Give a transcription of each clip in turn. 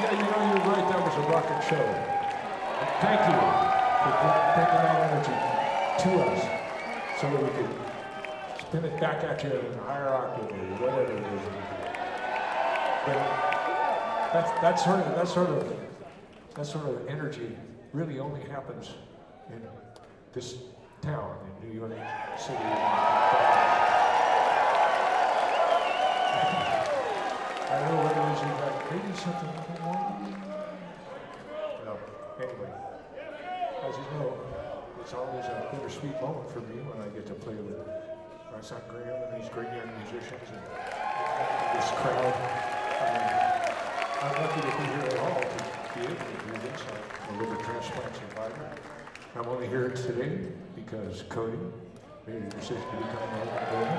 Yeah, you know, you're right. That was a rocket show. Thank you for bringing that energy to us so that we could spin it back at you in a higher octave or whatever it is. But that sort of energy really only happens in this town, in New York City. I don't know what it is you got. Maybe something a little more. No. Anyway, as you know, it's always a bittersweet moment for me when I get to play with my son Graham and these great young musicians and this crowd. I'm lucky to be here at all to be able to do this. I'm a liver transplant survivor. I'm only here today because Cody made a decision to become a donor.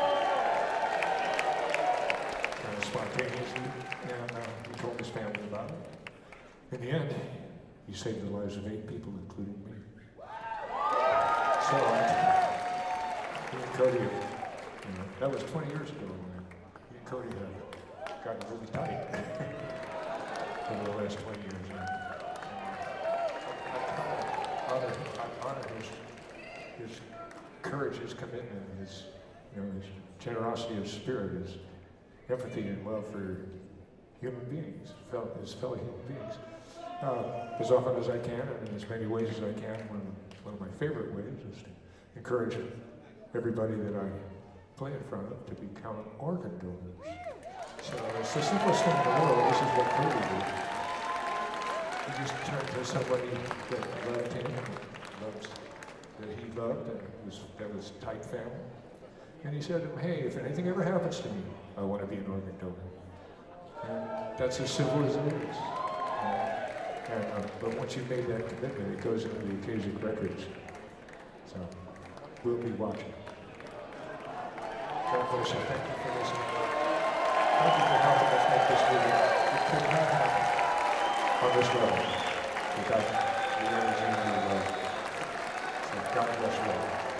Kind of spontaneously, and he told his family about it. In the end, he saved the lives of 8 people, including me. So, me and Cody, that was 20 years ago. Me and Cody have gotten really tight over the last 20 years. I honor his courage, his commitment, his generosity of spirit, his empathy and love for human beings, his fellow human beings. As often as I can, and in as many ways as I can, one of my favorite ways is to encourage everybody that I play in front of to become organ donors. So it's the simplest thing in the world. This is what Cody did. He just turned to somebody that loved him, that he loved, and that was tight family. And he said to him, hey, if anything ever happens to me, I want to be an organ donor. And that's as simple as it is. But once you've made that commitment, it goes into the Akashic Records. So we'll be watching. God bless you. Thank you for listening. Thank you for helping us make this video. It could not happen on this level without the energy and your love. So God bless you all.